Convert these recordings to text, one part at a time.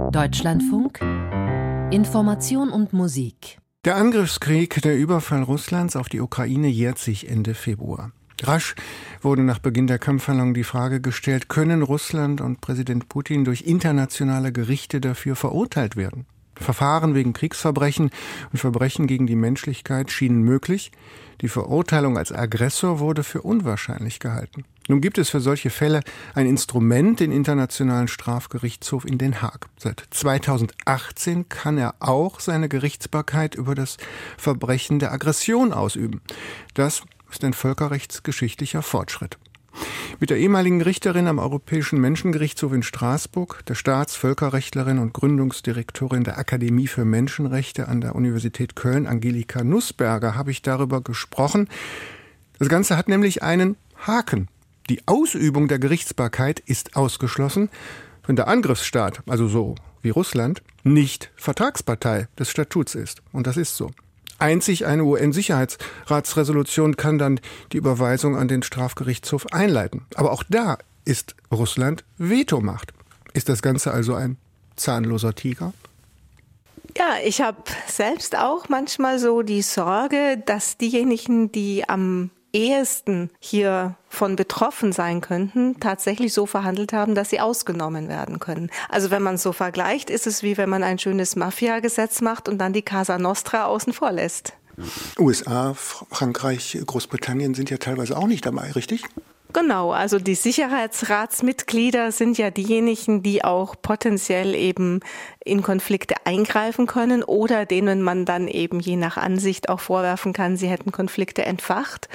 Deutschlandfunk Information und Musik. Der Angriffskrieg, der Überfall Russlands auf die Ukraine jährt sich Ende Februar. Rasch wurde nach Beginn der Kampfhandlungen die Frage gestellt, können Russland und Präsident Putin durch internationale Gerichte dafür verurteilt werden? Verfahren wegen Kriegsverbrechen und Verbrechen gegen die Menschlichkeit schienen möglich. Die Verurteilung als Aggressor wurde für unwahrscheinlich gehalten. Nun gibt es für solche Fälle ein Instrument, den Internationalen Strafgerichtshof in Den Haag. Seit 2018 kann er auch seine Gerichtsbarkeit über das Verbrechen der Aggression ausüben. Das ist ein völkerrechtsgeschichtlicher Fortschritt. Mit der ehemaligen Richterin am Europäischen Menschengerichtshof in Straßburg, der Völkerrechtlerin und Gründungsdirektorin der Akademie für Menschenrechte an der Universität Köln, Angelika Nussberger, habe ich darüber gesprochen. Das Ganze hat nämlich einen Haken. Die Ausübung der Gerichtsbarkeit ist ausgeschlossen, wenn der Angriffsstaat, also so wie Russland, nicht Vertragspartei des Statuts ist. Und das ist so. Einzig eine UN-Sicherheitsratsresolution kann dann die Überweisung an den Strafgerichtshof einleiten. Aber auch da ist Russland Vetomacht. Ist das Ganze also ein zahnloser Tiger? Ja, ich habe selbst auch manchmal so die Sorge, dass diejenigen, die am ehesten hiervon betroffen sein könnten, tatsächlich so verhandelt haben, dass sie ausgenommen werden können. Also wenn man es so vergleicht, ist es wie wenn man ein schönes Mafia-Gesetz macht und dann die Casa Nostra außen vor lässt. USA, Frankreich, Großbritannien sind ja teilweise auch nicht dabei, richtig? Genau, also die Sicherheitsratsmitglieder sind ja diejenigen, die auch potenziell eben in Konflikte eingreifen können oder denen man dann eben je nach Ansicht auch vorwerfen kann, sie hätten Konflikte entfacht.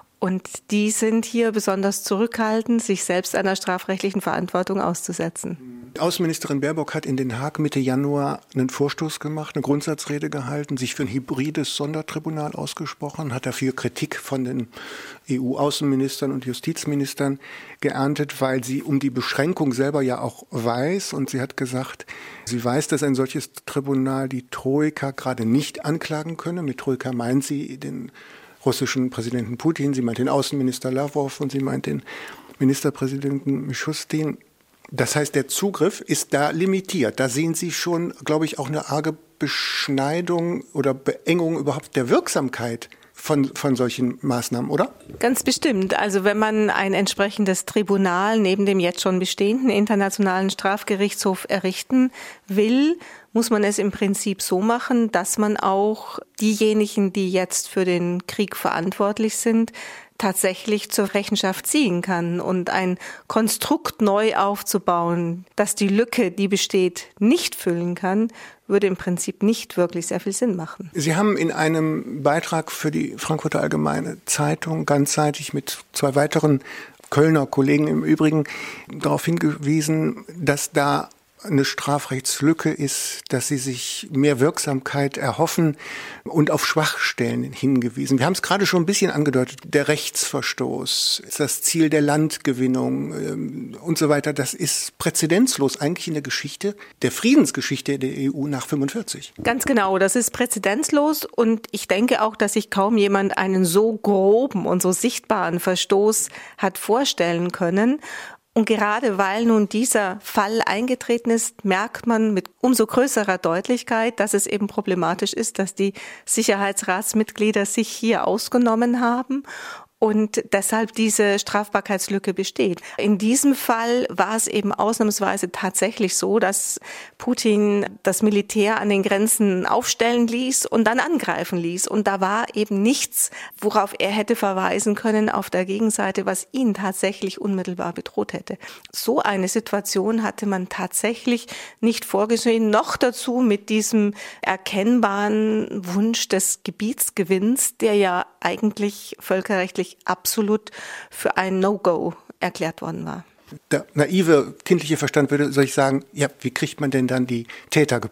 Und die sind hier besonders zurückhaltend, sich selbst einer strafrechtlichen Verantwortung auszusetzen. Außenministerin Baerbock hat in Den Haag Mitte Januar einen Vorstoß gemacht, eine Grundsatzrede gehalten, sich für ein hybrides Sondertribunal ausgesprochen, hat dafür Kritik von den EU-Außenministern und Justizministern geerntet, weil sie um die Beschränkung selber ja auch weiß. Und sie hat gesagt, sie weiß, dass ein solches Tribunal die Troika gerade nicht anklagen könne. Mit Troika meint sie den russischen Präsidenten Putin, sie meint den Außenminister Lavrov und sie meint den Ministerpräsidenten Mischustin. Das heißt, der Zugriff ist da limitiert. Da sehen Sie schon, glaube ich, auch eine arge Beschneidung oder Beengung überhaupt der Wirksamkeit von solchen Maßnahmen, oder? Ganz bestimmt. Also wenn man ein entsprechendes Tribunal neben dem jetzt schon bestehenden Internationalen Strafgerichtshof errichten will, muss man es im Prinzip so machen, dass man auch diejenigen, die jetzt für den Krieg verantwortlich sind, tatsächlich zur Rechenschaft ziehen kann und ein Konstrukt neu aufzubauen, das die Lücke, die besteht, nicht füllen kann, würde im Prinzip nicht wirklich sehr viel Sinn machen. Sie haben in einem Beitrag für die Frankfurter Allgemeine Zeitung ganzseitig mit 2 weiteren Kölner Kollegen im Übrigen darauf hingewiesen, dass da eine Strafrechtslücke ist, dass sie sich mehr Wirksamkeit erhoffen und auf Schwachstellen hingewiesen. Wir haben es gerade schon ein bisschen angedeutet. Der Rechtsverstoß, das Ziel der Landgewinnung und so weiter. Das ist präzedenzlos eigentlich in der Geschichte, der Friedensgeschichte der EU nach 1945. Ganz genau, das ist präzedenzlos und ich denke auch, dass sich kaum jemand einen so groben und so sichtbaren Verstoß hat vorstellen können. Und gerade weil nun dieser Fall eingetreten ist, merkt man mit umso größerer Deutlichkeit, dass es eben problematisch ist, dass die Sicherheitsratsmitglieder sich hier ausgenommen haben und deshalb diese Strafbarkeitslücke besteht. In diesem Fall war es eben ausnahmsweise tatsächlich so, dass Putin das Militär an den Grenzen aufstellen ließ und dann angreifen ließ. Und da war eben nichts, worauf er hätte verweisen können auf der Gegenseite, was ihn tatsächlich unmittelbar bedroht hätte. So eine Situation hatte man tatsächlich nicht vorgesehen, noch dazu mit diesem erkennbaren Wunsch des Gebietsgewinns, der ja eigentlich völkerrechtlich absolut für ein No-Go erklärt worden war. Der naive, kindliche Verstand würde, soll ich sagen, ja, wie kriegt man denn dann die Täter gepackt?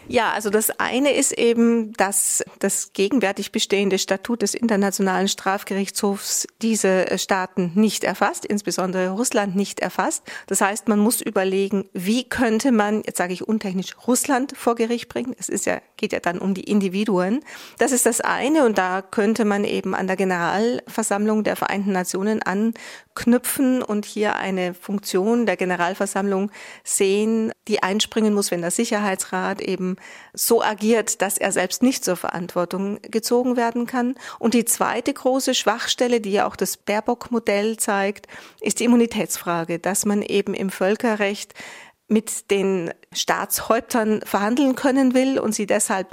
Ja, also das eine ist eben, dass das gegenwärtig bestehende Statut des Internationalen Strafgerichtshofs diese Staaten nicht erfasst, insbesondere Russland nicht erfasst. Das heißt, man muss überlegen, wie könnte man, jetzt sage ich untechnisch, Russland vor Gericht bringen. Es geht ja dann um die Individuen. Das ist das eine und da könnte man eben an der Generalversammlung der Vereinten Nationen anknüpfen und hier eine Funktion der Generalversammlung sehen, die einspringen muss, wenn der Sicherheitsrat eben so agiert, dass er selbst nicht zur Verantwortung gezogen werden kann. Und die zweite große Schwachstelle, die ja auch das Baerbock-Modell zeigt, ist die Immunitätsfrage, dass man eben im Völkerrecht mit den Staatshäuptern verhandeln können will und sie deshalb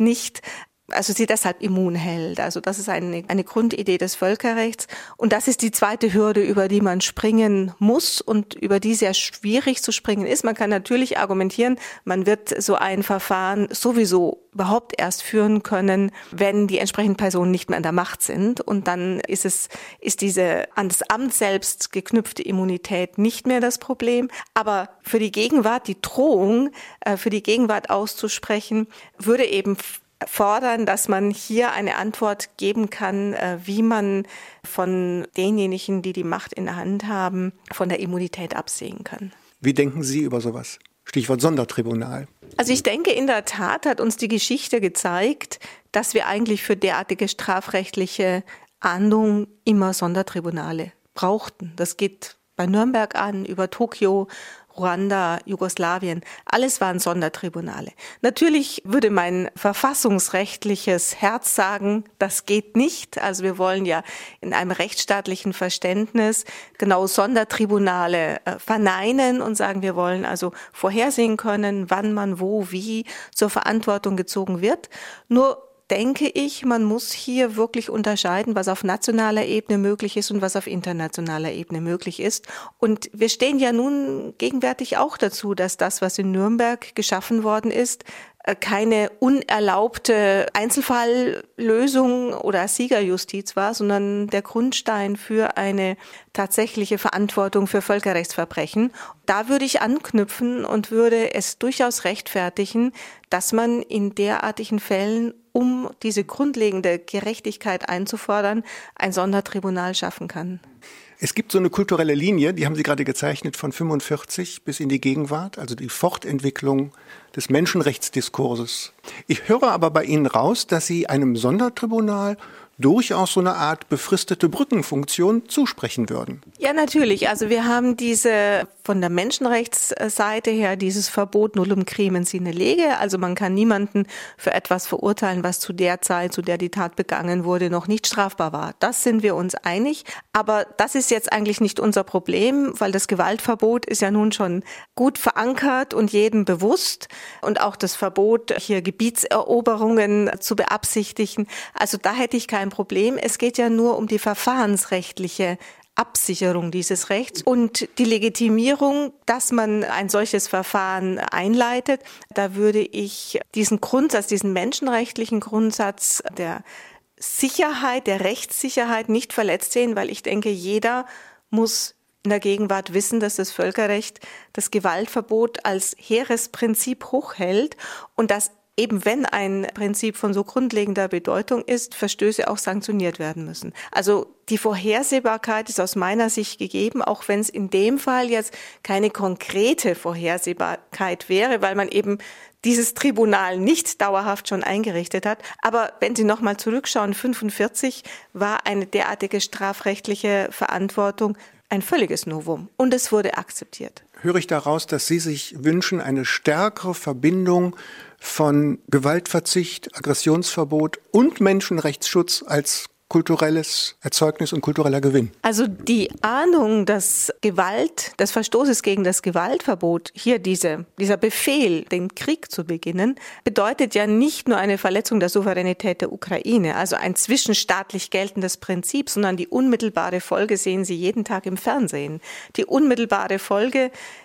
immun hält. Also das ist eine Grundidee des Völkerrechts. Und das ist die zweite Hürde, über die man springen muss und über die sehr schwierig zu springen ist. Man kann natürlich argumentieren, man wird so ein Verfahren sowieso überhaupt erst führen können, wenn die entsprechenden Personen nicht mehr an der Macht sind. Und dann ist diese an das Amt selbst geknüpfte Immunität nicht mehr das Problem. Aber für die Gegenwart, die Drohung für die Gegenwart auszusprechen, würde eben fordern, dass man hier eine Antwort geben kann, wie man von denjenigen, die die Macht in der Hand haben, von der Immunität absehen kann. Wie denken Sie über sowas? Stichwort Sondertribunal. Also ich denke, in der Tat hat uns die Geschichte gezeigt, dass wir eigentlich für derartige strafrechtliche Ahndungen immer Sondertribunale brauchten. Das geht bei Nürnberg an, über Tokio, Ruanda, Jugoslawien, alles waren Sondertribunale. Natürlich würde mein verfassungsrechtliches Herz sagen, das geht nicht. Also wir wollen ja in einem rechtsstaatlichen Verständnis genau Sondertribunale verneinen und sagen, wir wollen also vorhersehen können, wann man wo, wie zur Verantwortung gezogen wird. Nur denke ich, man muss hier wirklich unterscheiden, was auf nationaler Ebene möglich ist und was auf internationaler Ebene möglich ist. Und wir stehen ja nun gegenwärtig auch dazu, dass das, was in Nürnberg geschaffen worden ist, keine unerlaubte Einzelfalllösung oder Siegerjustiz war, sondern der Grundstein für eine tatsächliche Verantwortung für Völkerrechtsverbrechen. Da würde ich anknüpfen und würde es durchaus rechtfertigen, dass man in derartigen Fällen, um diese grundlegende Gerechtigkeit einzufordern, ein Sondertribunal schaffen kann. Es gibt so eine kulturelle Linie, die haben Sie gerade gezeichnet, von 45 bis in die Gegenwart, also die Fortentwicklung des Menschenrechtsdiskurses. Ich höre aber bei Ihnen raus, dass Sie einem Sondertribunal durchaus so eine Art befristete Brückenfunktion zusprechen würden. Ja, natürlich. Also wir haben von der Menschenrechtsseite her dieses Verbot nullum crimen sine lege. Also man kann niemanden für etwas verurteilen, was zu der Zeit, zu der die Tat begangen wurde, noch nicht strafbar war. Das sind wir uns einig. Aber das ist jetzt eigentlich nicht unser Problem, weil das Gewaltverbot ist ja nun schon gut verankert und jedem bewusst. Und auch das Verbot, hier Gebietseroberungen zu beabsichtigen. Also da hätte ich kein Problem. Es geht ja nur um die verfahrensrechtliche Absicherung dieses Rechts und die Legitimierung, dass man ein solches Verfahren einleitet. Da würde ich diesen menschenrechtlichen Grundsatz der Sicherheit, der Rechtssicherheit nicht verletzt sehen, weil ich denke, jeder muss in der Gegenwart wissen, dass das Völkerrecht das Gewaltverbot als hehres Prinzip hochhält und dass eben wenn ein Prinzip von so grundlegender Bedeutung ist, Verstöße auch sanktioniert werden müssen. Also die Vorhersehbarkeit ist aus meiner Sicht gegeben, auch wenn es in dem Fall jetzt keine konkrete Vorhersehbarkeit wäre, weil man eben dieses Tribunal nicht dauerhaft schon eingerichtet hat. Aber wenn Sie nochmal zurückschauen, 1945 war eine derartige strafrechtliche Verantwortung ein völliges Novum und es wurde akzeptiert. Höre ich daraus, dass Sie sich wünschen, eine stärkere Verbindung von Gewaltverzicht, Aggressionsverbot und Menschenrechtsschutz als kulturelles Erzeugnis und kultureller Gewinn? Also die Ahnung, dass des Verstoßes gegen das Gewaltverbot, hier dieser Befehl, den Krieg zu beginnen, bedeutet ja nicht nur eine Verletzung der Souveränität der Ukraine, also ein zwischenstaatlich geltendes Prinzip, sondern die unmittelbare Folge sehen Sie jeden Tag im Fernsehen. Die unmittelbare Folge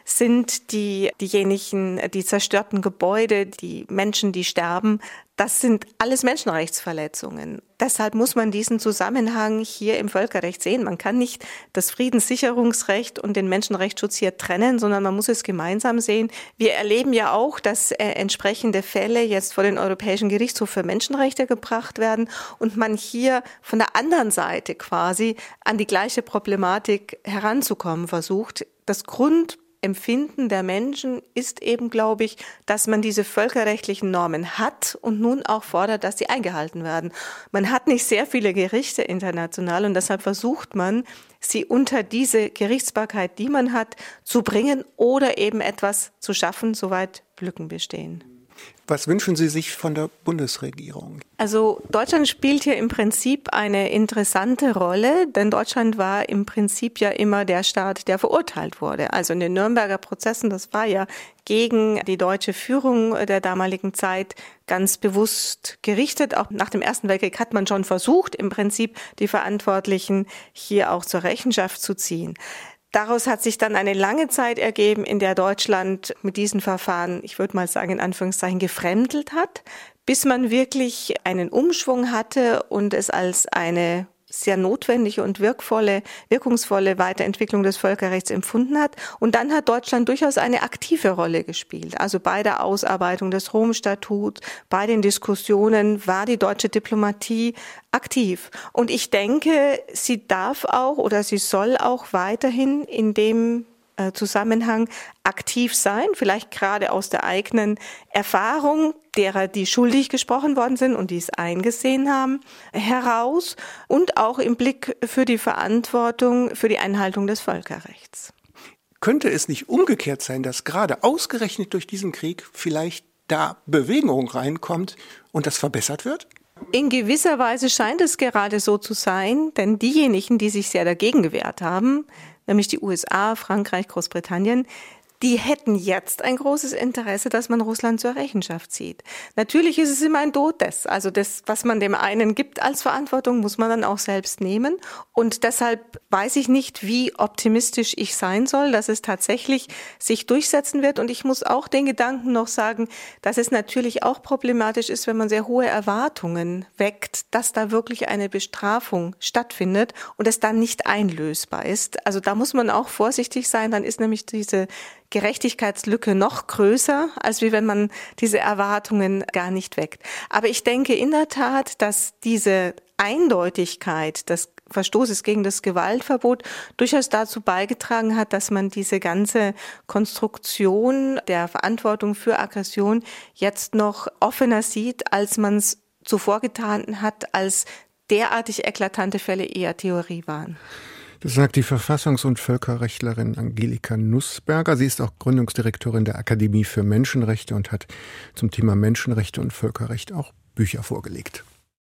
sind diejenigen, die zerstörten Gebäude, die Menschen, die sterben. Das sind alles Menschenrechtsverletzungen. Deshalb muss man diesen Zusammenhang hier im Völkerrecht sehen. Man kann nicht das Friedenssicherungsrecht und den Menschenrechtsschutz hier trennen, sondern man muss es gemeinsam sehen. Wir erleben ja auch, dass entsprechende Fälle jetzt vor den Europäischen Gerichtshof für Menschenrechte gebracht werden und man hier von der anderen Seite quasi an die gleiche Problematik heranzukommen versucht. Das Grundempfinden der Menschen ist eben, glaube ich, dass man diese völkerrechtlichen Normen hat und nun auch fordert, dass sie eingehalten werden. Man hat nicht sehr viele Gerichte international und deshalb versucht man, sie unter diese Gerichtsbarkeit, die man hat, zu bringen oder eben etwas zu schaffen, soweit Lücken bestehen. Was wünschen Sie sich von der Bundesregierung? Also Deutschland spielt hier im Prinzip eine interessante Rolle, denn Deutschland war im Prinzip ja immer der Staat, der verurteilt wurde. Also in den Nürnberger Prozessen, das war ja gegen die deutsche Führung der damaligen Zeit ganz bewusst gerichtet. Auch nach dem Ersten Weltkrieg hat man schon versucht, im Prinzip die Verantwortlichen hier auch zur Rechenschaft zu ziehen. Daraus hat sich dann eine lange Zeit ergeben, in der Deutschland mit diesen Verfahren, ich würde mal sagen, in Anführungszeichen gefremdelt hat, bis man wirklich einen Umschwung hatte und es als eine sehr notwendige und wirkungsvolle Weiterentwicklung des Völkerrechts empfunden hat. Und dann hat Deutschland durchaus eine aktive Rolle gespielt. Also bei der Ausarbeitung des Rom-Statuts, bei den Diskussionen war die deutsche Diplomatie aktiv. Und ich denke, sie darf auch oder sie soll auch weiterhin in dem Zusammenhang aktiv sein, vielleicht gerade aus der eigenen Erfahrung derer, die schuldig gesprochen worden sind und die es eingesehen haben, heraus und auch im Blick für die Verantwortung für die Einhaltung des Völkerrechts. Könnte es nicht umgekehrt sein, dass gerade ausgerechnet durch diesen Krieg vielleicht da Bewegung reinkommt und das verbessert wird? In gewisser Weise scheint es gerade so zu sein, denn diejenigen, die sich sehr dagegen gewehrt haben, nämlich die USA, Frankreich, Großbritannien, die hätten jetzt ein großes Interesse, dass man Russland zur Rechenschaft zieht. Natürlich ist es immer ein Dotes. Also das, was man dem einen gibt als Verantwortung, muss man dann auch selbst nehmen. Und deshalb weiß ich nicht, wie optimistisch ich sein soll, dass es tatsächlich sich durchsetzen wird. Und ich muss auch den Gedanken noch sagen, dass es natürlich auch problematisch ist, wenn man sehr hohe Erwartungen weckt, dass da wirklich eine Bestrafung stattfindet und es dann nicht einlösbar ist. Also da muss man auch vorsichtig sein. Dann ist nämlich diese Gerechtigkeitslücke noch größer, als wie wenn man diese Erwartungen gar nicht weckt. Aber ich denke in der Tat, dass diese Eindeutigkeit des Verstoßes gegen das Gewaltverbot durchaus dazu beigetragen hat, dass man diese ganze Konstruktion der Verantwortung für Aggression jetzt noch offener sieht, als man es zuvor getan hat, als derartig eklatante Fälle eher Theorie waren. Das sagt die Verfassungs- und Völkerrechtlerin Angelika Nussberger. Sie ist auch Gründungsdirektorin der Akademie für Menschenrechte und hat zum Thema Menschenrechte und Völkerrecht auch Bücher vorgelegt.